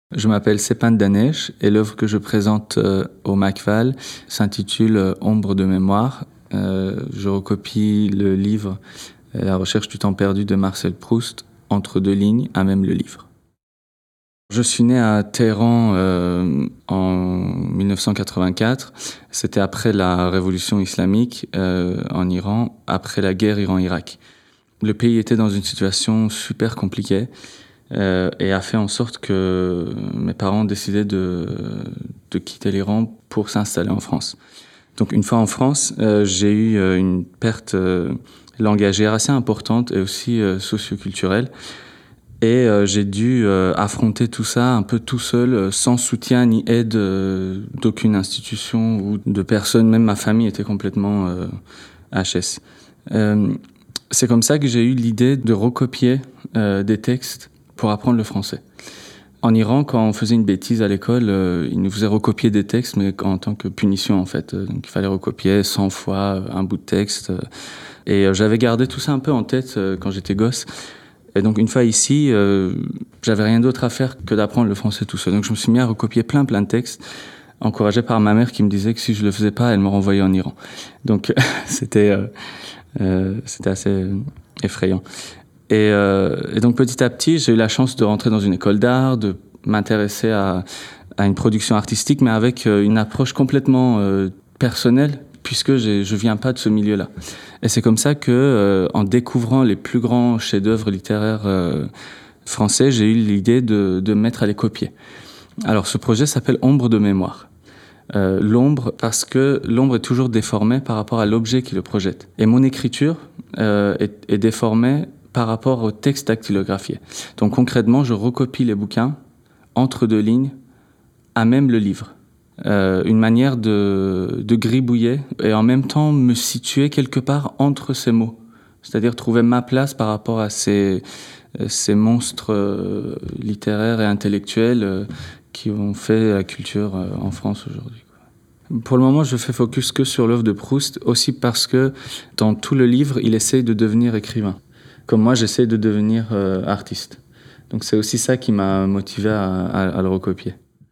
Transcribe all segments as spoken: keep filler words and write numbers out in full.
Je m'appelle Sepan Danesh et l'œuvre que je présente euh, au MACVAL s'intitule euh, Ombre de mémoire. Euh, je recopie le livre euh, La recherche du temps perdu de Marcel Proust, entre deux lignes, à même le livre. Je suis né à Téhéran euh, en dix-neuf cent quatre-vingt-quatre. C'était après la révolution islamique euh, en Iran, après la guerre Iran-Irak. Le pays était dans une situation super compliquée. Euh, et a fait en sorte que mes parents décidaient de, de quitter l'Iran pour s'installer en France. Donc une fois en France, euh, j'ai eu euh, une perte euh, langagière assez importante et aussi euh, socioculturelle. Et euh, j'ai dû euh, affronter tout ça un peu tout seul, euh, sans soutien ni aide euh, d'aucune institution ou de personne. Même ma famille était complètement euh, H S. Euh, c'est comme ça que j'ai eu l'idée de recopier euh, des textes pour apprendre le français. En Iran, quand on faisait une bêtise à l'école, euh, ils nous faisaient recopier des textes, mais en tant que punition, en fait. Donc, il fallait recopier cent fois un bout de texte. Et euh, j'avais gardé tout ça un peu en tête euh, quand j'étais gosse. Et donc, une fois ici, euh, j'avais rien d'autre à faire que d'apprendre le français tout seul. Donc, je me suis mis à recopier plein, plein de textes, encouragé par ma mère qui me disait que si je le faisais pas, elle me renvoyait en Iran. Donc, c'était, euh, euh, c'était assez effrayant. Et, euh, et donc petit à petit, j'ai eu la chance de rentrer dans une école d'art, de m'intéresser à, à une production artistique, mais avec une approche complètement euh, personnelle, puisque j'ai, je viens pas de ce milieu-là. Et c'est comme ça que, euh, en découvrant les plus grands chefs-d'œuvre littéraires euh, français, j'ai eu l'idée de, de me mettre à les copier. Alors ce projet s'appelle Ombre de mémoire. Euh, l'ombre, parce que l'ombre est toujours déformée par rapport à l'objet qui le projette. Et mon écriture euh, est, est déformée par rapport au texte dactylographié. Donc concrètement, je recopie les bouquins entre deux lignes, à même le livre. Euh, une manière de, de gribouiller et en même temps me situer quelque part entre ces mots. C'est-à-dire trouver ma place par rapport à ces, ces monstres euh, littéraires et intellectuels euh, qui ont fait la culture euh, en France aujourd'hui. Pour le moment, je fais focus que sur l'œuvre de Proust, aussi parce que dans tout le livre, il essaye de devenir écrivain. Comme moi, j'essaie de devenir euh, artiste. Donc c'est aussi ça qui m'a motivé à, à, à le recopier.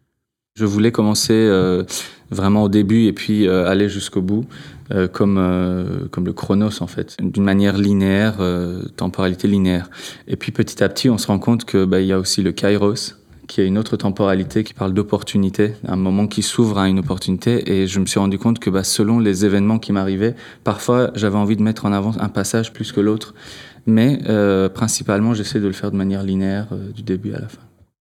Je voulais commencer euh, vraiment au début et puis euh, aller jusqu'au bout, euh, comme, euh, comme le Chronos en fait, d'une manière linéaire, euh, temporalité linéaire. Et puis petit à petit, on se rend compte que bah, y a aussi le Kairos, qui est une autre temporalité qui parle d'opportunité, un moment qui s'ouvre à une opportunité. Et je me suis rendu compte que bah, selon les événements qui m'arrivaient, parfois j'avais envie de mettre en avant un passage plus que l'autre. Mais euh, principalement, j'essaie de le faire de manière linéaire, euh, du début à la fin.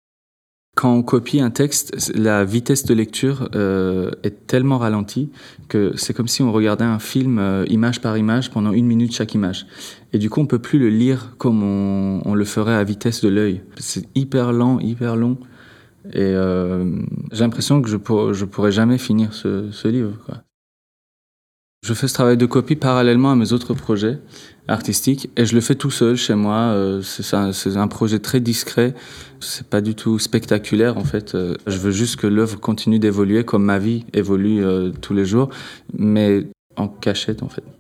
Quand on copie un texte, la vitesse de lecture euh, est tellement ralentie que c'est comme si on regardait un film euh, image par image pendant une minute chaque image. Et du coup, on peut plus le lire comme on, on le ferait à vitesse de l'œil. C'est hyper lent, hyper long. Et euh, j'ai l'impression que je, pour, je pourrais jamais finir ce, ce livre, quoi. Je fais ce travail de copie parallèlement à mes autres projets artistiques et je le fais tout seul chez moi. Euh, c'est, un, c'est un projet très discret, c'est pas du tout spectaculaire en fait. Euh, je veux juste que l'œuvre continue d'évoluer comme ma vie évolue euh, tous les jours, mais en cachette en fait.